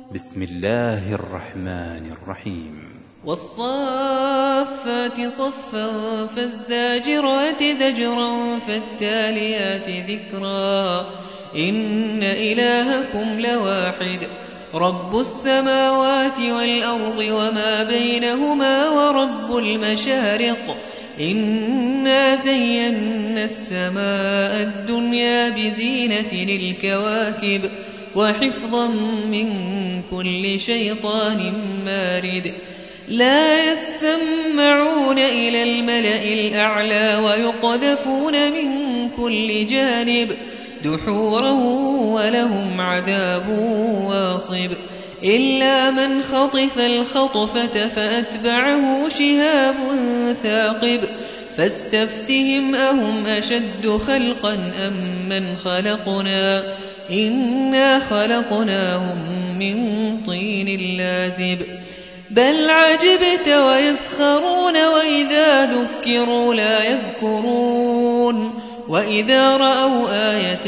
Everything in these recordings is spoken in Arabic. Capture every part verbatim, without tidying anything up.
بسم الله الرحمن الرحيم والصافات صفا فالزاجرات زجرا فالتاليات ذكرا إن إلهكم لواحد رب السماوات والأرض وما بينهما ورب المشارق إنا زينا السماء الدنيا بزينة الكواكب وحفظا من كل شيطان مارد لا يسمعون إلى الملأ الأعلى ويقذفون من كل جانب دحورا ولهم عذاب واصب إلا من خطف الخطفة فأتبعه شهاب ثاقب فاستفتهم أهم أشد خلقا أم من خلقنا إنا خلقناهم من طين لازب بل عجبت ويسخرون وإذا ذكروا لا يذكرون وإذا رأوا آية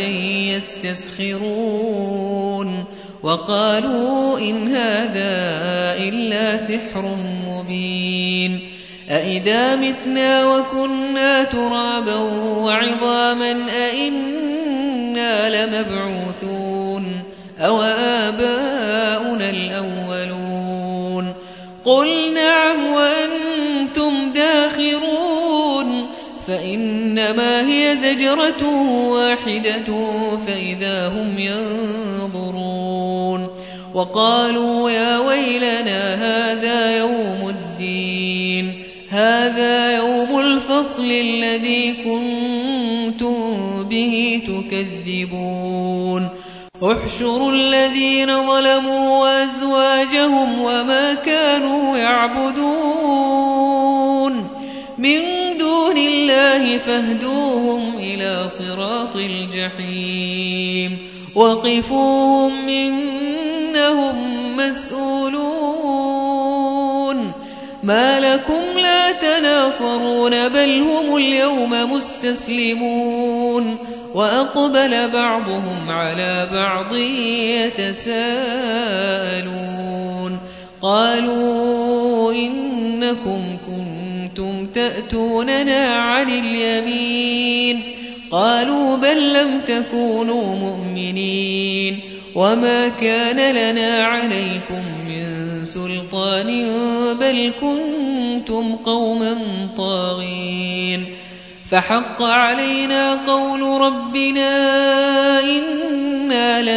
يستسخرون وقالوا إن هذا إلا سحر مبين أإذا متنا وكنا ترابا وعظاما أإنا لمبعوثون أو آباؤنا الأولون قل نعم وأنتم داخرون فإنما هي زجرة واحدة فإذا هم ينظرون وقالوا يا ويلنا هذا يوم الدين هذا يوم الفصل الذي كنتم به تكذبون احشروا الذين ظلموا وأزواجهم وما كانوا يعبدون من دون الله فاهدوهم إلى صراط الجحيم وقفوهم إنهم مسؤولون ما لكم لا تناصرون بل هم اليوم مستسلمون وأقبل بعضهم على بعض يتساءلون قالوا إنكم كنتم تأتوننا عن اليمين قالوا بل لم تكونوا مؤمنين وما كان لنا عليكم من سلطان بل كنتم قوما طاغين فحق علينا قول ربنا إنا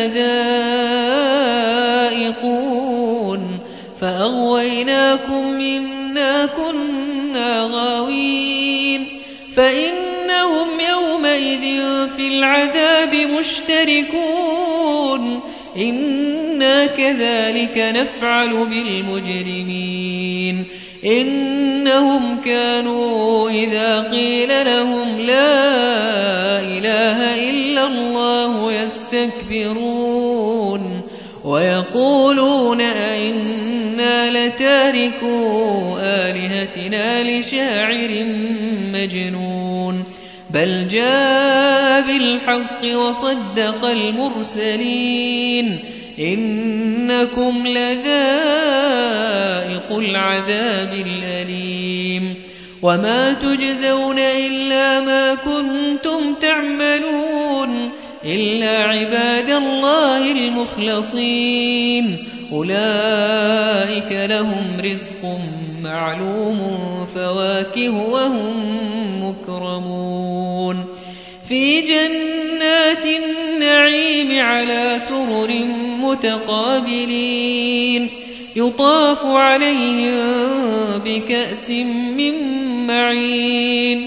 لذائقون فأغويناكم إنا كنا غاوين فإنهم يومئذ في العذاب مشتركون إنا كذلك نفعل بالمجرمين إنهم كانوا إذا قيل لهم لا إله إلا الله يستكبرون ويقولون أئنا لتاركو آلهتنا لشاعر مجنون بل جاء بالحق وصدق المرسلين إنكم لذائق العذاب الأليم وما تجزون إلا ما كنتم تعملون إلا عباد الله المخلصين أولئك لهم رزق معلوم فواكه وهم مكرمون في جنات النعيم على سرر متقابلين يطاف عليهم بكأس من معين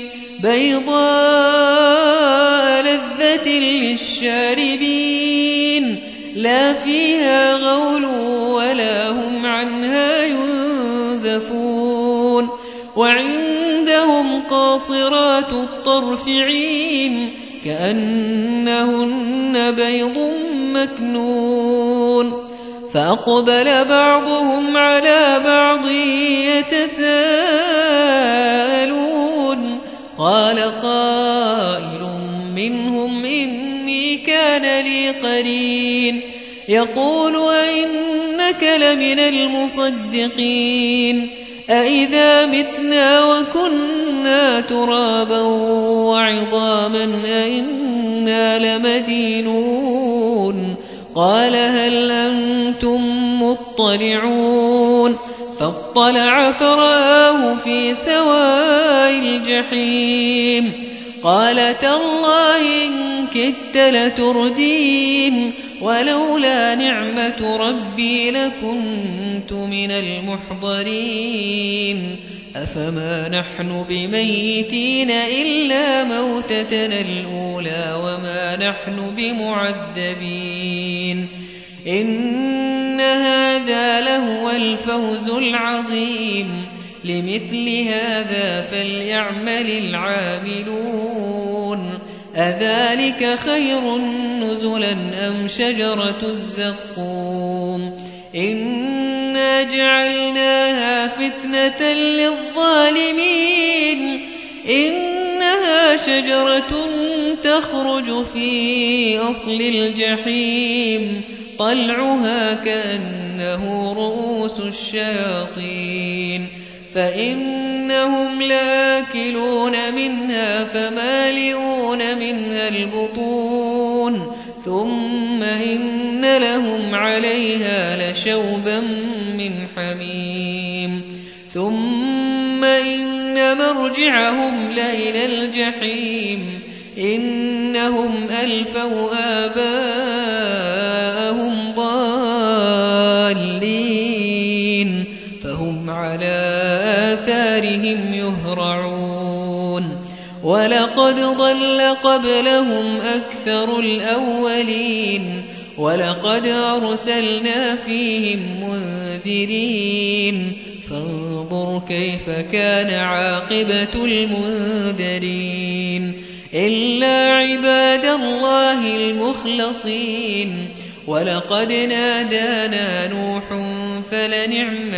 بيضاء لذة للشاربين لا فيها غول ولا هم عنها ينزفون وعندهم قاصرات الطرف عين كأنهن بيض مكنون فأقبل بعضهم على بعض يتساءلون قال قائل منهم إني كان لي قرين يقول أئنك إنك لمن المصدقين أإذا متنا وكنا ترابا وعظاما أإنا لمدينون قال هل أنتم مطلعون فاطلع فرآه في سواء الجحيم قال تالله إن كدت لتردين ولولا نعمة ربي لكنت من المحضرين أفما نحن بميتين إلا موتتنا الأولى وما نحن بمعذبين إن هذا لهو الفوز العظيم لمثل هذا فليعمل العاملون أذلك خير نزلا أم شجرة الزقوم إنا جعلناها فتنة للظالمين إنها شجرة تخرج في أصل الجحيم طلعها كأنه رؤوس الشياطين فإنهم لآكلون منها فمالئون منها البطون ثم إن لهم عليها لشوبا من حميم ثم إن مرجعهم لإلى الجحيم إنهم ألفوا آباءهم ضالين فهم على آثارهم يهرعون ولقد ضل قبلهم أكثر الأولين ولقد أرسلنا فيهم منذرين فانظر كيف كان عاقبة المنذرين إلا عباد الله المخلصين ولقد نادانا نوح فلنعم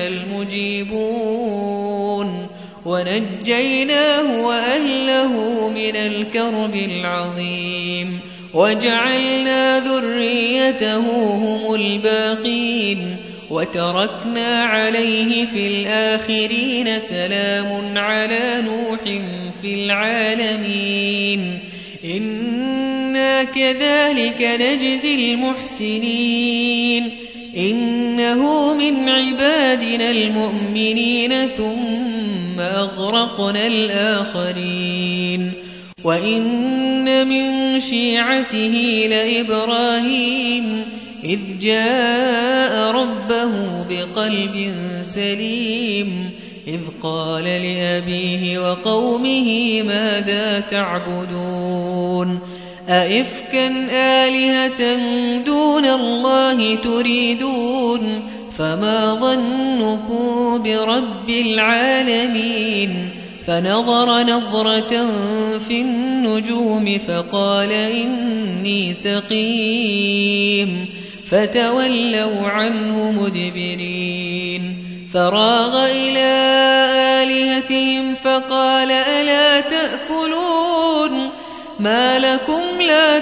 المجيبون ونجيناه وأهله من الكرب العظيم وجعلنا ذريته هم الباقين وتركنا عليه في الآخرين سلام على نوح في العالمين إنا كذلك نجزي المحسنين إنه من عبادنا المؤمنين ثم أغرقنا الآخرين وإن من شيعته لإبراهيم إذ جاء ربه بقلب سليم إذ قال لأبيه وقومه ماذا تعبدون أئفكا آلهة دون الله تريدون فما ظنكم برب العالمين فنظر نظرة في النجوم فقال إني سقيم فتولوا عنه مدبرين فراغ إلى آلهتهم فقال ألا تأكلون ما لكم لا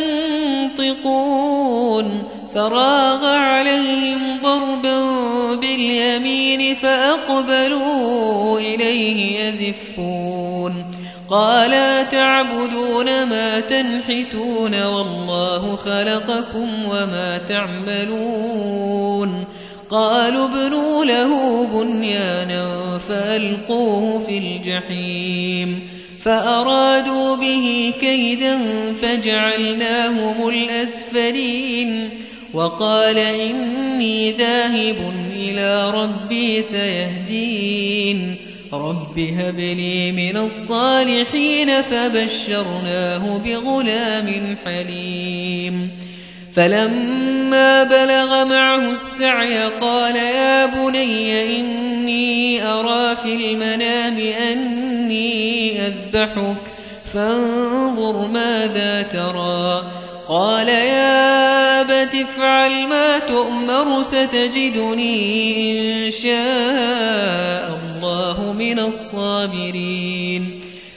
تنطقون فراغ عليهم ضربا باليمين فأقبلوا إليه يزفون قال تعبدون ما تنحتون والله خلقكم وما تعملون قالوا ابنوا له بنيانا فألقوه في الجحيم فأرادوا به كيدا فجعلناهم الأسفلين وقال إني ذاهب إلى ربي سيهدين رب هب لي من الصالحين فبشرناه بغلام حليم فلما بلغ معه السعي قال يا بني إني أرى في المنام أني أذبحك فانظر ماذا ترى قال يا أبت افعل ما تؤمر ستجدني إن شاء الله من الصابرين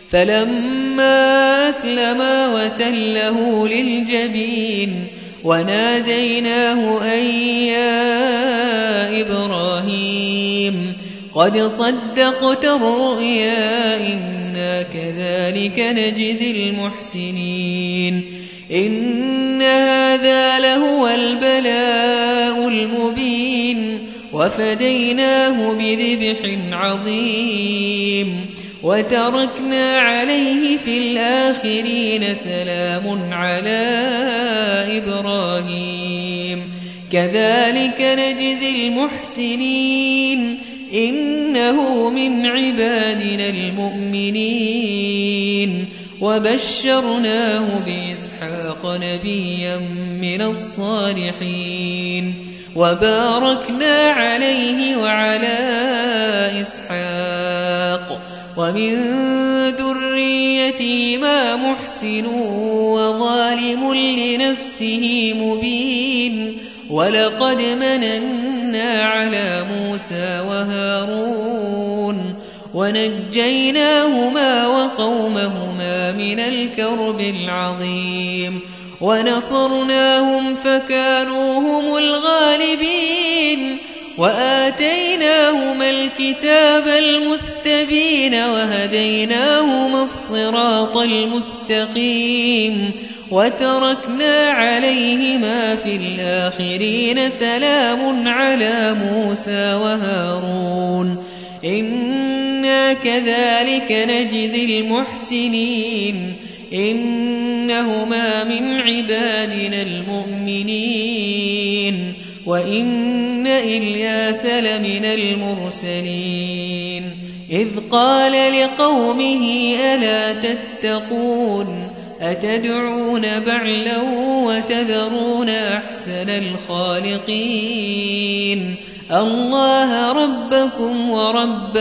فلما أسلما وتله للجبين وناديناه أن يا قد صدقت الرؤيا إنا كذلك نجزي المحسنين إن هذا لهو البلاء المبين وفديناه بذبح عظيم وتركنا عليه في الآخرين سلام على إبراهيم كذلك نجزي المحسنين إنه من عبادنا المؤمنين وبشرناه بإسحاق نبيا من الصالحين وباركنا عليه وعلى إسحاق ومن ذريتهما محسن وظالم لنفسه مبين ولقد مننا على موسى وهارون ونجيناهما وقومهما من الكرب العظيم ونصرناهم فكانوا هم الغالبين وآتيناهما الكتاب المستبين وهديناهما الصراط المستقيم وتركنا عليهما في الآخرين سلام على موسى وهارون إنا كذلك نجزي المحسنين إنهما من عبادنا المؤمنين وإن إلياس لمن المرسلين إذ قال لقومه ألا تتقون أتدعون بعلا وتذرون أحسن الخالقين الله ربكم ورب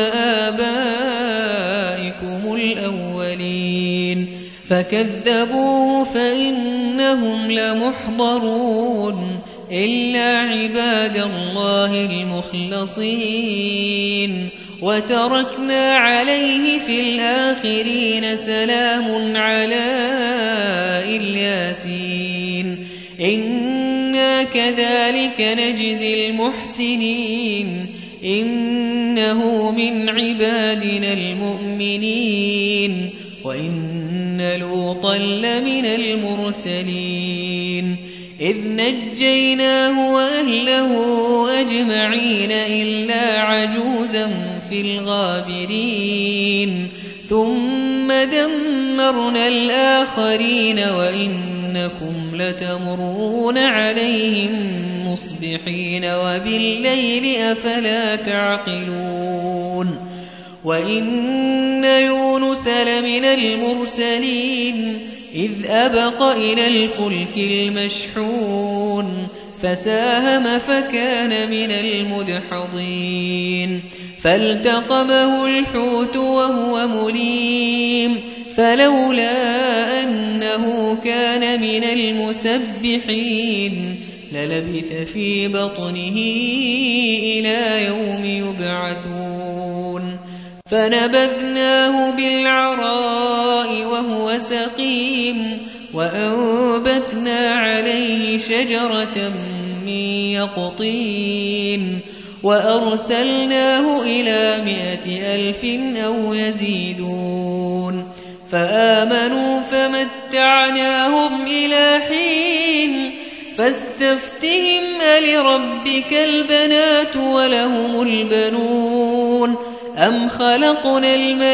آبائكم الأولين فكذبوه فإنهم لمحضرون إلا عباد الله المخلصين وتركنا عليه في الآخرين سلام على الياسين إنا كذلك نجزي المحسنين إنه من عبادنا المؤمنين وإن لوطا لمن المرسلين إذ نجيناه وأهله أجمعين إلا عجوزا في الغابرين ثم دمرنا الآخرين وإنكم لتمرون عليهم مصبحين وبالليل أفلا تعقلون وإن يونس لمن المرسلين إذ أبق إلى الفلك المشحون فساهم فكان من المدحضين فالتقمه الحوت وهو مليم فلولا أنه كان من المسبحين للبث في بطنه إلى يوم يبعثون فنبذناه بالعراء وهو سقيم وأنبتنا عليه شجرة من يقطين وأرسلناه إلى مائة ألف أو يزيدون فآمنوا فمتعناهم إلى حين فاستفتهم ألربك البنات ولهم البنون أم خلقنا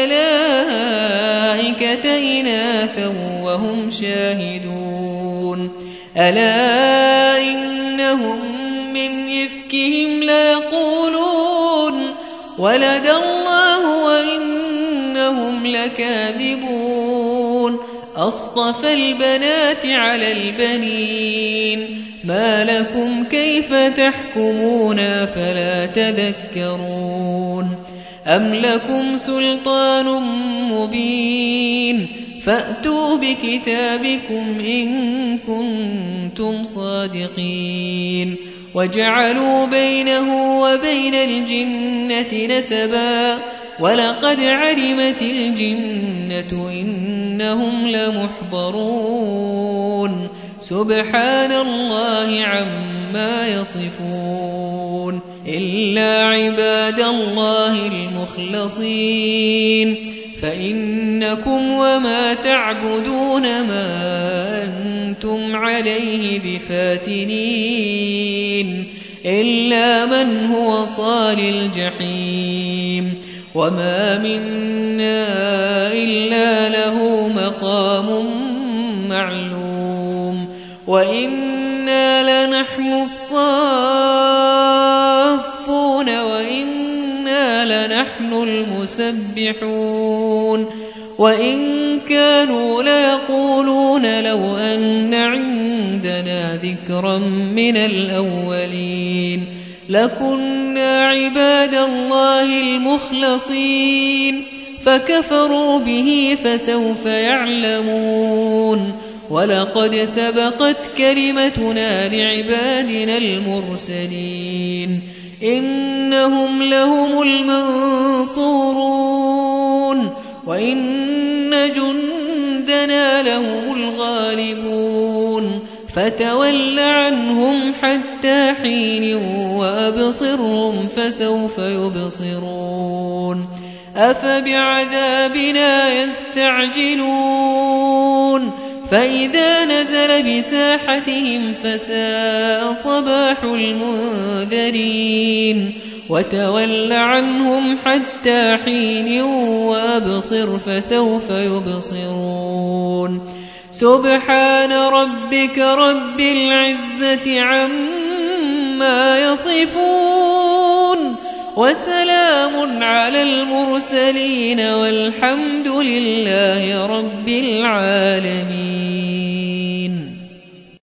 الملائكة إناثا وهم شاهدون ألا إنهم من إفكهم ليقولون ولد الله وإنهم لكاذبون أصطفى البنات على البنين ما لكم كيف تحكمون فلا تذكرون أم لكم سلطان مبين فأتوا بكتابكم إن كنتم صادقين وجعلوا بينه وبين الجنة نسبا ولقد علمت الجنة إنهم لمحضرون سبحان الله عما يصفون إلا عباد الله المخلصين فإنكم وما تعبدون ما أنتم عليه بفاتنين إلا من هو صال الجحيم وما منا إلا له مقام معلوم وإنا لنحن الصافون وإنا لنحن المسبحون وإن كانوا ليقولون لو أن عندنا ذكرا من الأولين لكنا عباد الله المخلصين فكفروا به فسوف يعلمون ولقد سبقت كلمتنا لعبادنا المرسلين إنهم لهم المنصورون وإن جندنا لهم الغالبون فتول عنهم حتى حين وأبصرهم فسوف يبصرون أفبعذابنا يستعجلون فإذا نزل بساحتهم فساء صباح المنذرين وتول عنهم حتى حين وأبصر فسوف يبصرون سبحان ربك رب العزة عما يصفون وسلام على المرسلين والحمد لله رب العالمين.